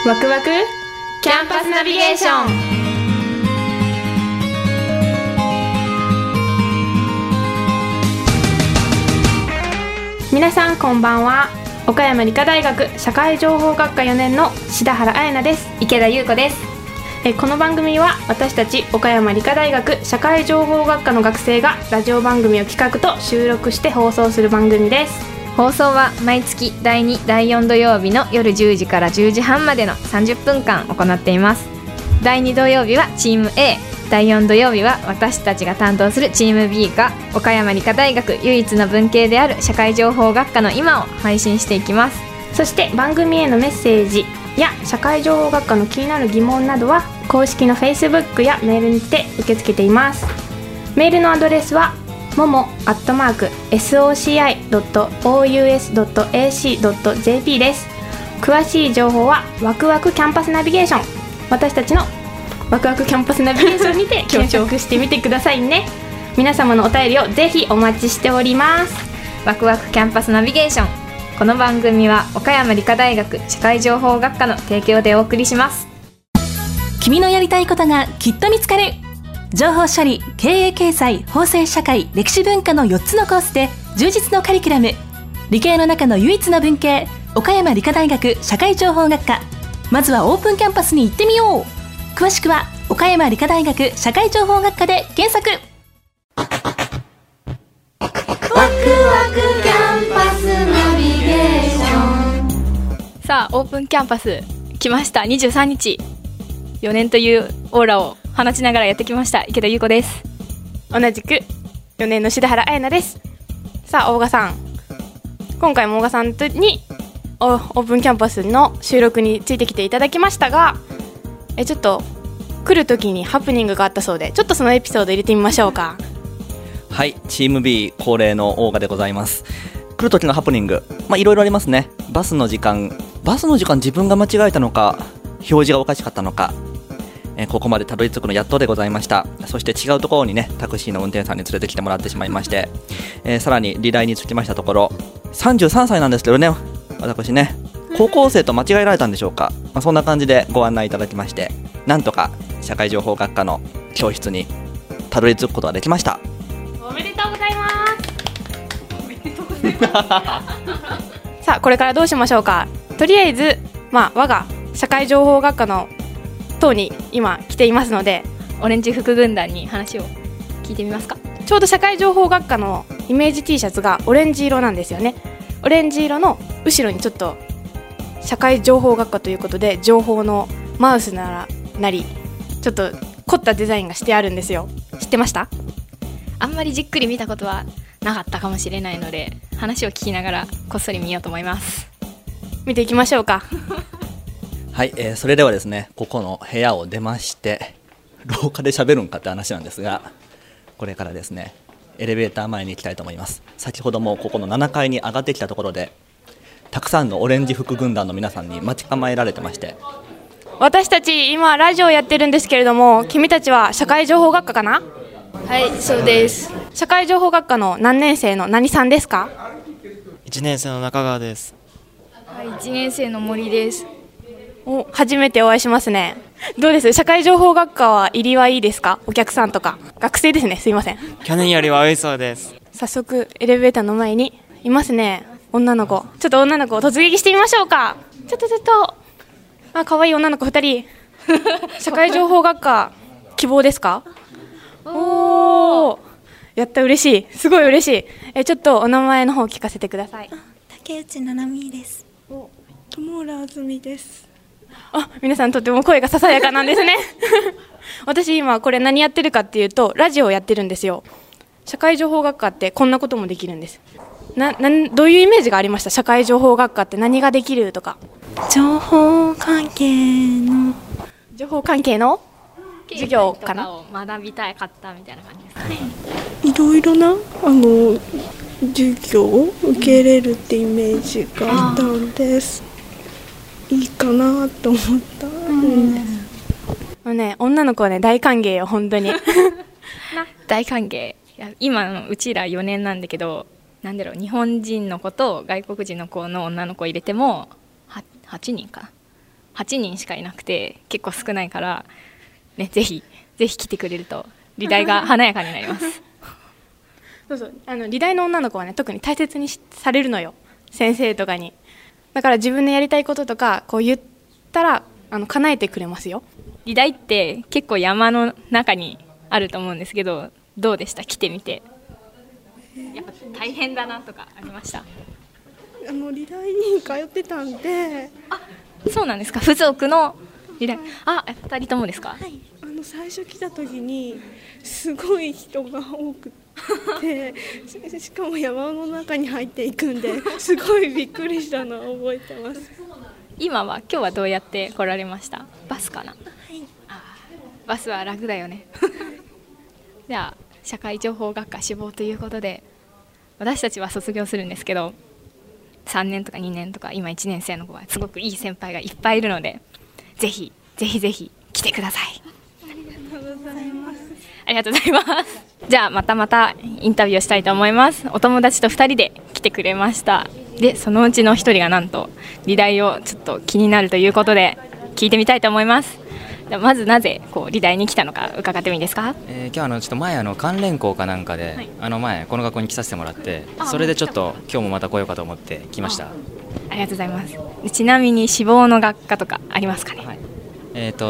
ワクワクキャンパスナビゲーション。皆さんこんばんは。岡山理科大学社会情報学科4年の志田原彩奈です。 池田優子です。 この番組は私たち岡山理科大学社会情報学科の学生がラジオ番組を企画と収録して放送する番組です。 放送は毎月第2、第4土曜日の夜10時から10時半までの30分間行っています。第2土曜日はチーム A、第4土曜日は私たちが担当するチーム B が岡山理科大学唯一の文系である社会情報学科の今を配信していきます。 そして番組へのメッセージや社会情報学科の気になる疑問などは公式の Facebook やメールにて受け付けています。メールのアドレスはmomo@soci.ou.ac.jp です。詳しい情報はワクワクキャンパスナビゲーション、私たちのワクワクキャンパスナビゲーションにて検索してみてくださいね。皆様のお便りをぜひお待ちしております。 ワクワクキャンパスナビゲーション、この番組は岡山理科大学社会情報学科の提供でお送りします。 君のやりたいことがきっと見つかる。情報処理、経営経済、法制社会、歴史文化の4つのコースで充実のカリキュラム。理系の中の唯一の文系、岡山理科大学社会情報学科。まずはオープンキャンパスに行ってみよう。詳しくは岡山理科大学社会情報学科で検索。 ワクワクキャンパスナビゲーション。 さあオープンキャンパス来ました。23日4年というオーラを放ちながらやってきました池田優子です。 同じく4年の志田原彩奈です。さあ大賀さん、今回も大賀さんにオープンキャンパスの収録についてきていただきましたが、ちょっと来る時にハプニングがあったそうで、ちょっとそのエピソード入れてみましょうか。 はい、チーム B 恒例の大賀でございます。来る時のハプニング、いろいろありますね。バスの時間自分が間違えたのか表示がおかしかったのか、ここまでたどり着くのやっとでございました。そして違うところにね、タクシーの運転手さんに連れてきてもらってしまいまして、さらに離題につきましたところ、33歳なんですけどね、私ね、高校生と間違えられたんでしょうか。そんな感じでご案内いただきまして、なんとか社会情報学科の教室にたどり着くことができました。 おめでとうございます。おめでとうございますさあこれからどうしましょうか。とりあえず、我が社会情報学科の等に今来ていますので、 オレンジ服軍団に話を聞いてみますか。 ちょうど社会情報学科のイメージ T シャツがオレンジ色なんですよね。オレンジ色の後ろにちょっと社会情報学科ということで情報のマウスなりちょっと凝ったデザインがしてあるんですよ。知ってました？ あんまりじっくり見たことはなかったかもしれないので、話を聞きながらこっそり見ようと思います。 見ていきましょうかはい、それではですね、ここの部屋を出まして廊下で喋るんかって話なんですが、これからですねエレベーター前に行きたいと思います。先ほどもここの7階に上がってきたところで、たくさんのオレンジ服軍団の皆さんに待ち構えられてまして、 私たち今ラジオやってるんですけれども、君たちは社会情報学科かな？ はい、そうです。 社会情報学科の何年生の何さんですか ？1年生の中川です。 はい、1年生の森です。 初めてお会いしますね。どうです？社会情報学科は入りはいいですか？お客さんとか学生ですね、すいません。 去年よりは多いそうです。 早速エレベーターの前にいますね、女の子。ちょっと女の子を突撃してみましょうか。ちょっと可愛い女の子2人社会情報学科希望ですか？おー、やった、嬉しい、すごい嬉しい。ちょっとお名前の方聞かせてください。 竹内ななみです。友浦あずみです。 皆さんとても声がささやかなんですね私今これ何やってるかっていうと、ラジオをやってるんですよ。社会情報学科ってこんなこともできるんです。どういうイメージがありました？社会情報学科って何ができるとか。 情報関係の授業かな？ を学びたかったみたいな感じですかね。 いろいろな授業を受けれるってイメージがあったんです。いいかなと思ったんです。 女の子はね、大歓迎よ本当に大歓迎。今のうちら4年なんだけど、日本人の子と外国人の子の女の子入れても8人かな 8人しかいなくて結構少ないから、ね、ぜひ来てくれると理大が華やかになりますそうそう、理大の女の子はね特に大切にされるのよ、先生とかに。だから自分のやりたいこととかこう言ったら叶えてくれますよ。 理大って結構山の中にあると思うんですけど、どうでした？来てみて。やっぱ大変だなとかありました？ 理大に通ってたんで。 そうなんですか。附属の理大。2人ともですか？ はい。最初来た時にすごい人が多くてしかも山の中に入っていくんですごいびっくりしたのを覚えてます。 今日はどうやって来られました？バスかな？はい。バスは楽だよねじゃあ社会情報学科志望ということで、私たちは卒業するんですけど、3年とか2年とか今1年生の子はすごくいい先輩がいっぱいいるので、ぜひ来てください。 ありがとうございます。 ありがとうございます。じゃあまたインタビューをしたいと思います。お友達と2人で来てくれました。でそのうちの1人がなんと理大をちょっと気になるということで聞いてみたいと思います。じゃあまずなぜ理大に来たのか伺ってもいいですか？ 今日ちょっと前関連校かなんかで、はい、前この学校に来させてもらって、それでちょっと今日もまた来ようかと思って来ました。 ありがとうございます。ちなみに志望の学科とかありますかね？はい、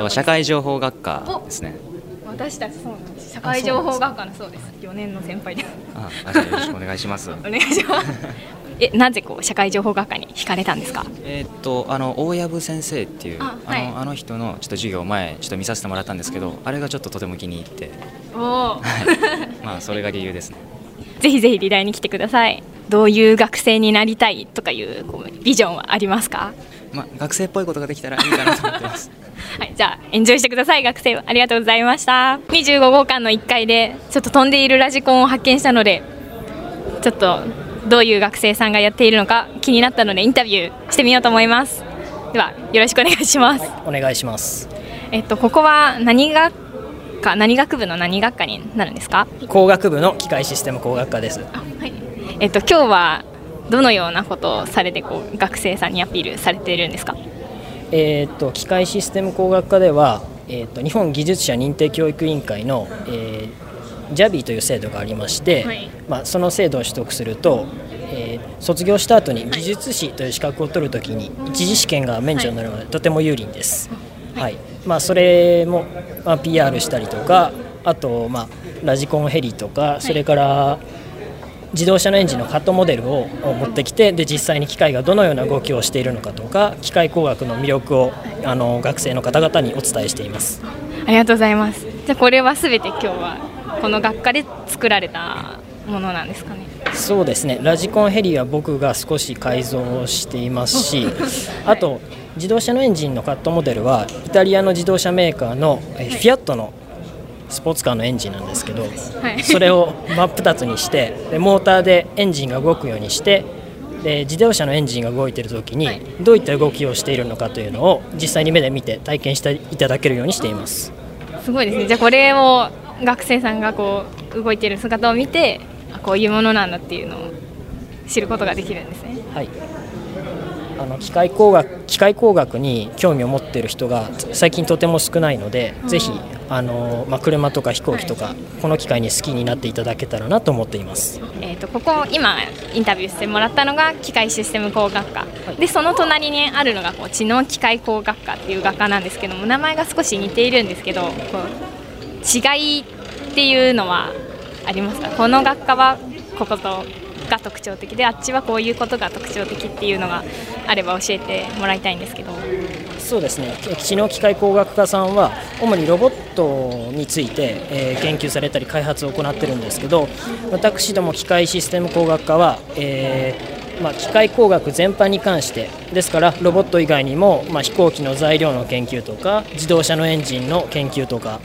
社会情報学科ですね。 私たちそうなんです。社会情報学科のそうです。4年の先輩です。 じゃあよろしくお願いします。 お願いします。なぜ社会情報学科に惹かれたんですか？ 大藪先生っていうあの人のちょっと授業を前ちょっと見させてもらったんですけど、あれがちょっととても気に入って、それが理由ですね。 ぜひ理大に来てください。どういう学生になりたいとかいうビジョンはありますか？ 学生っぽいことができたらいいかなと思ってますはい、じゃあエンジョイしてください。学生ありがとうございました。25号館の1階でちょっと飛んでいるラジコンを発見したので、ちょっとどういう学生さんがやっているのか気になったのでインタビューしてみようと思います。ではよろしくお願いします。 お願いします。 ここは何学部の何学科になるんですか？ 工学部の機械システム工学科です。 はい。今日はどのようなことをされて学生さんにアピールされているんですか？ 機械システム工学科では、日本技術者認定教育委員会の、JABI という制度がありまして、はい、その制度を取得すると、卒業した後に技術士という資格を取るときに一次試験が免除になるので、とても有利です。はいはい、それも、PR したりとか、あと、ラジコンヘリとか、それから自動車のエンジンのカットモデルを持ってきて、で実際に機械がどのような動きをしているのかとか、機械工学の魅力を学生の方々にお伝えしています。 ありがとうございます。じゃあこれはすべて今日はこの学科で作られたものなんですかね？ そうですね。ラジコンヘリは僕が少し改造していますしあと自動車のエンジンのカットモデルはイタリアの自動車メーカーのフィアットのスポーツカーのエンジンなんですけど、それを真っ二つにして、でモーターでエンジンが動くようにして、で自動車のエンジンが動いているときにどういった動きをしているのかというのを実際に目で見て体験していただけるようにしています。 すごいですね。じゃあこれを学生さんが動いている姿を見て、こういうものなんだっていうのを知ることができるんですね。 はい。機械工学に興味を持っている人が最近とても少ないので、ぜひ車とか飛行機とか、この機会に好きになっていただけたらなと思っています。 ここ今インタビューしてもらったのが機械システム工学科、でその隣にあるのが知能機械工学科っていう学科なんですけども、名前が少し似ているんですけど、違いっていうのはありますか？この学科はこことが特徴的で、あっちはこういうことが特徴的っていうのがあれば教えてもらいたいんですけど。 そうですね。知能機械工学科さんは主にロボットについて、研究されたり開発を行っているんですけど、私ども機械システム工学科は、機械工学全般に関してですから、ロボット以外にも、飛行機の材料の研究とか自動車のエンジンの研究とか、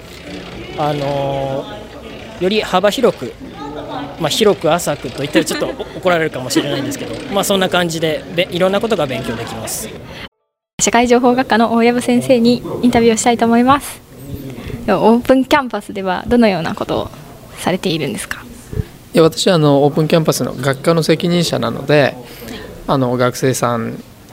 より幅広く、広く浅くと言ったらちょっと怒られるかもしれないんですけど、そんな感じでいろんなことが勉強できます。 社会情報学科の大藪先生にインタビューをしたいと思います。オープンキャンパスではどのようなことをされているんですか？ 私はオープンキャンパスの学科の責任者なので、学生さん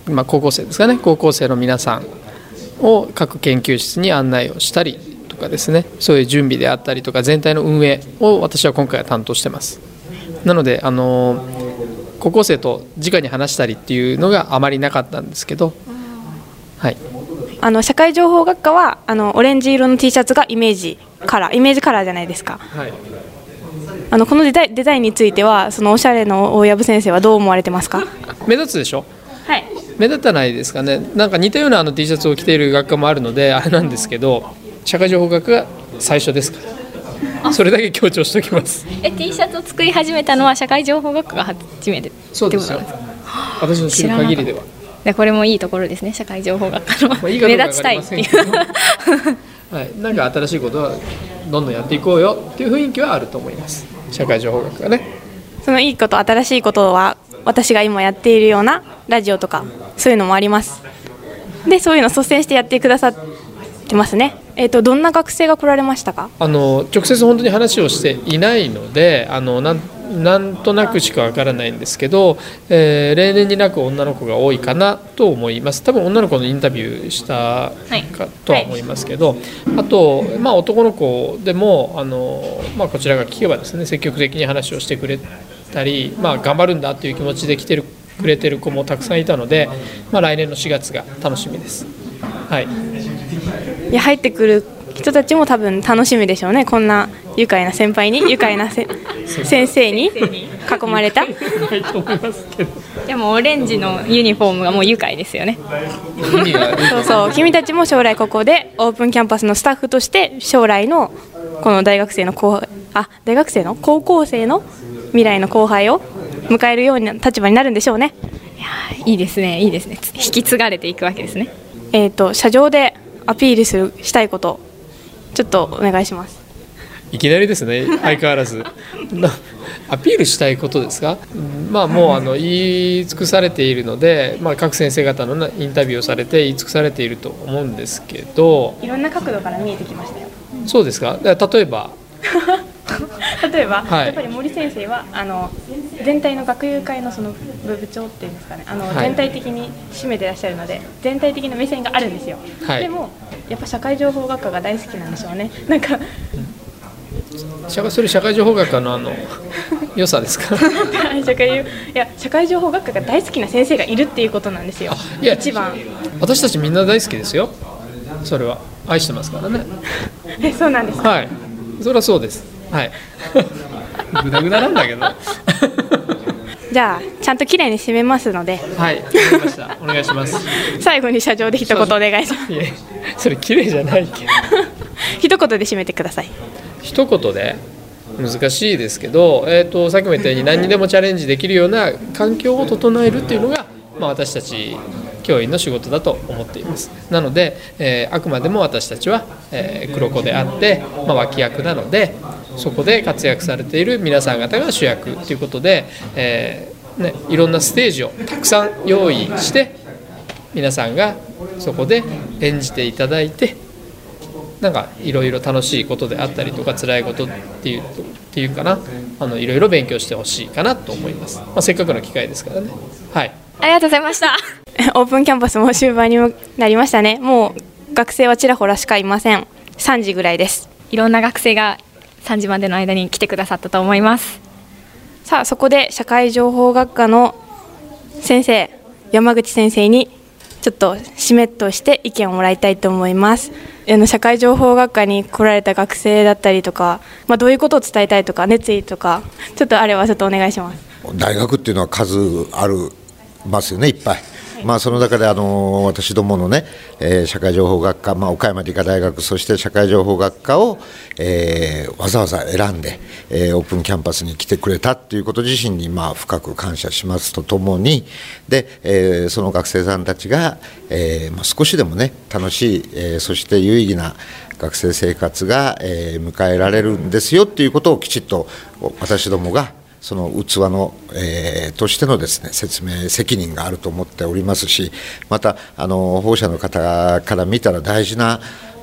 高校生ですかね、高校生の皆さんを各研究室に案内をしたりとかですね、そういう準備であったりとか全体の運営を私は今回は担当してます。なので高校生と直に話したりっていうのがあまりなかったんですけど、はい、 社会情報学科はオレンジ色の T シャツがイメージカラーじゃないですか、 はい、 このデザインについてはそのおしゃれの大藪先生はどう思われてますか？ 目立つでしょ。 はい、 目立たないですかね。なんか似たようなT シャツを着ている学科もあるのであれなんですけど、社会情報学が最初ですから、それだけ強調しておきます。 T シャツを作り始めたのは社会情報学科が初めて。 そうですよ、私の知る限りでは。 でこれもいいところですね、社会情報学科の、目立ちたいっていう、 はい、なんか新しいことはどんどんやっていこうよっていう雰囲気はあると思います、社会情報学がね。 そのいいこと、新しいことは私が今やっているようなラジオとかそういうのもあります。でそういうのを率先してやってくださってますね。どんな学生が来られましたか？ 直接本当に話をしていないのでなんとなくしかわからないんですけど、例年になく女の子が多いかなと思います。多分女の子のインタビューしたかとは思いますけど、あと、男の子でもこちらが聞けばですね、積極的に話をしてくれたり、頑張るんだという気持ちで来てくれてる子もたくさんいたので、来年の4月が楽しみです。はい、 いや入ってくる人たちも多分楽しみでしょうね。こんな愉快な先輩に愉快な先生に囲まれた。いやもうオレンジのユニフォームがもう愉快ですよね。 そう君たちも将来ここでオープンキャンパスのスタッフとして将来のこの高校生の未来の後輩を迎えるような立場になるんでしょうね。 いいですね、いいですね。引き継がれていくわけですね。 社上でアピールしたいことちょっとお願いします。 いきなりですね、相変わらずアピールしたいことですか？もう言い尽くされているので、各先生方のインタビューをされて言い尽くされていると思うんですけど、 いろんな角度から見えてきましたよ。 そうですか？例えばやっぱり森先生は全体の学友会のその部長っていうんですかね、全体的に占めてらっしゃるので全体的な目線があるんですよ、はい、でもやっぱ社会情報学科が大好きなんでしょうね。なんかそれ社会情報学科の良さですか？ 社会情報学科が大好きな先生がいるっていうことなんですよ。一番私たちみんな大好きですよ。それは愛してますからね。 そうなんですか？ はい、それはそうです。はい。グダグダなんだけど。 じゃあちゃんと綺麗に締めますので。 はい、わかりました。お願いします。 最後に社長で一言お願いします。 それ綺麗じゃないけど。 一言で締めてください。 一言で難しいですけど、さっきも言ったように何にでもチャレンジできるような環境を整えるっていうのが、私たち教員の仕事だと思っています。なので、あくまでも私たちは、黒子であって、脇役なので、そこで活躍されている皆さん方が主役ということで、いろんなステージをたくさん用意して皆さんがそこで演じていただいて、なんかいろいろ楽しいことであったりとか辛いことっていうかな、いろいろ勉強してほしいかなと思います。せっかくの機会ですからね。はい。 ありがとうございました。 オープンキャンパスも終盤になりましたね。もう学生はちらほらしかいません。3時ぐらいです。 いろんな学生が3時までの間に来てくださったと思います。 さあそこで社会情報学科の先生、山口先生にちょっと締めとして意見をもらいたいと思います。社会情報学科に来られた学生だったりとか、どういうことを伝えたいとか熱意とかちょっとあればちょっとお願いします。 大学っていうのは数ありますよね、いっぱい。その中で私どものね、社会情報学科、岡山理科大学、そして社会情報学科を、わざわざ選んで、オープンキャンパスに来てくれたということ自身に深く感謝しますとともに、で、その学生さんたちが、少しでもね楽しい、そして有意義な学生生活が、迎えられるんですよということをきちっと私どもがその器の、としてのですね説明責任があると思っておりますし、また保護者の方から見たら大事な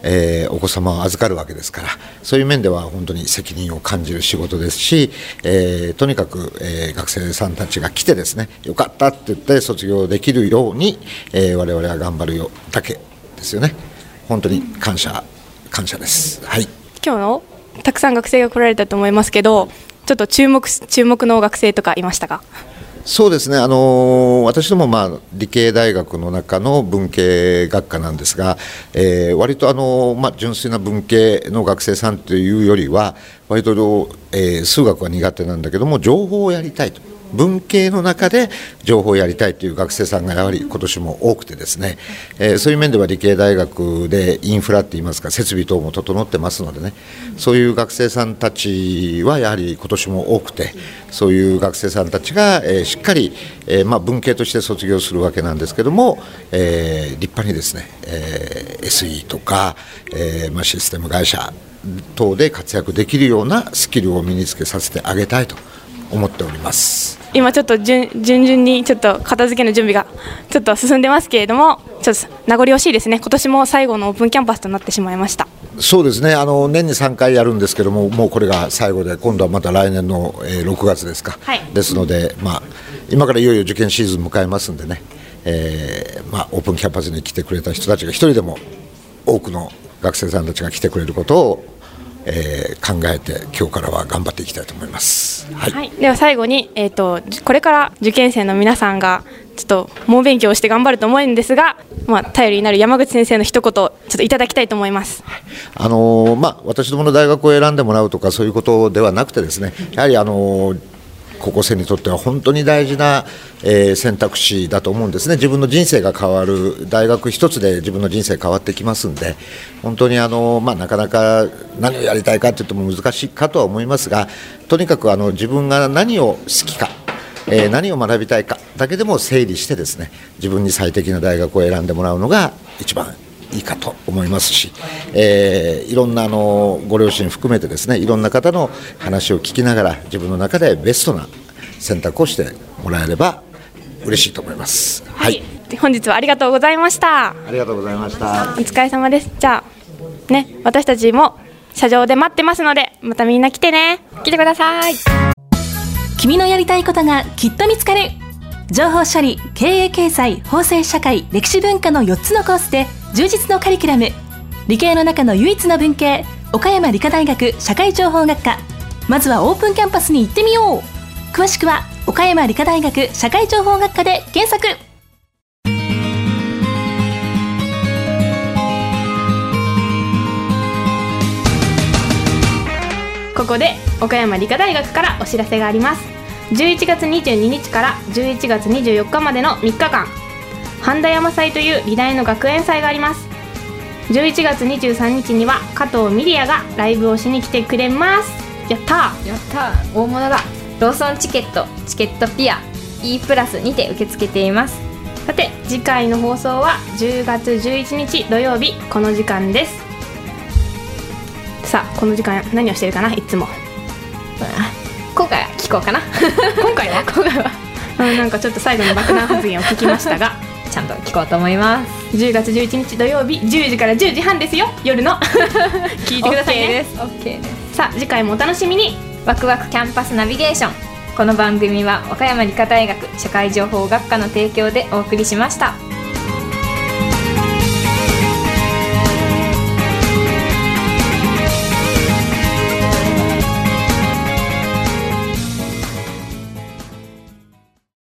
お子様を預かるわけですから、そういう面では本当に責任を感じる仕事ですし、とにかく、学生さんたちが来てですね、よかったって言って卒業できるように、我々は頑張るよだけですよね。本当に感謝です。はい。 今日のたくさん学生が来られたと思いますけど、ちょっと注目の学生とかいましたか？ そうですね、私ども理系大学の中の文系学科なんですが、割と純粋な文系の学生さんというよりは割と、数学は苦手なんだけども情報をやりたいと、文系の中で情報をやりたいという学生さんがやはり今年も多くてですね、そういう面では理系大学でインフラっていいますか設備等も整ってますのでね、そういう学生さんたちはやはり今年も多くて、そういう学生さんたちが、しっかり、文系として卒業するわけなんですけども、立派にですね、SE とか、システム会社等で活躍できるようなスキルを身につけさせてあげたいと思っております。 今ちょっと順々にちょっと片付けの準備がちょっと進んでますけれども、ちょっと名残惜しいですね。今年も最後のオープンキャンパスとなってしまいました。 そうですね、年に3回やるんですけども、もうこれが最後で、今度はまた来年の、6月ですか、はい、ですので、今からいよいよ受験シーズン迎えますんでね、オープンキャンパスに来てくれた人たちが一人でも多くの学生さんたちが来てくれることを考えて今日からは頑張っていきたいと思います。はいはい、 では最後に、これから受験生の皆さんがちょっと猛勉強して頑張ると思うんですが、頼りになる山口先生の一言ちょっといただきたいと思います。 私どもの大学を選んでもらうとかそういうことではなくてですね、やはり高校生にとっては本当に大事な、選択肢だと思うんですね。自分の人生が変わる、大学一つで自分の人生変わってきますんで、本当になかなか何をやりたいかといっても難しいかとは思いますが、とにかく自分が何を好きか、何を学びたいかだけでも整理してですね、自分に最適な大学を選んでもらうのが一番いいかと思いますし、いろんなご両親含めてですね、いろんな方の話を聞きながら自分の中でベストな選択をしてもらえれば嬉しいと思います。はい、 本日はありがとうございました。 ありがとうございました。 お疲れ様です。じゃあね、私たちも車上で待ってますので、またみんな来てね。来てください。 君のやりたいことがきっと見つかる。情報処理、経営経済、法制社会、歴史文化の4つのコースで充実のカリキュラム。理系の中の唯一の文系、岡山理科大学社会情報学科。まずはオープンキャンパスに行ってみよう。詳しくは岡山理科大学社会情報学科で検索。 ここで岡山理科大学からお知らせがあります。11月22日から11月24日までの3日間、半田山祭という美大の学園祭があります。11月23日には加藤ミリアがライブをしに来てくれます。やったー、 やったー、大物だ。ローソンチケットピア E プラスにて受け付けています。 さて次回の放送は10月11日土曜日この時間です。さあこの時間何をしてるかな。いつも今回は聞こうかな今回はなんかちょっと最後の爆弾発言を聞きましたがちゃんと聞こうと思います。 10月11日土曜日10時から10時半ですよ、夜の聞いてくださいね。 OK です。 さあ次回もお楽しみに。 ワクワクキャンパスナビゲーション。この番組は岡山理科大学社会情報学科の提供でお送りしました。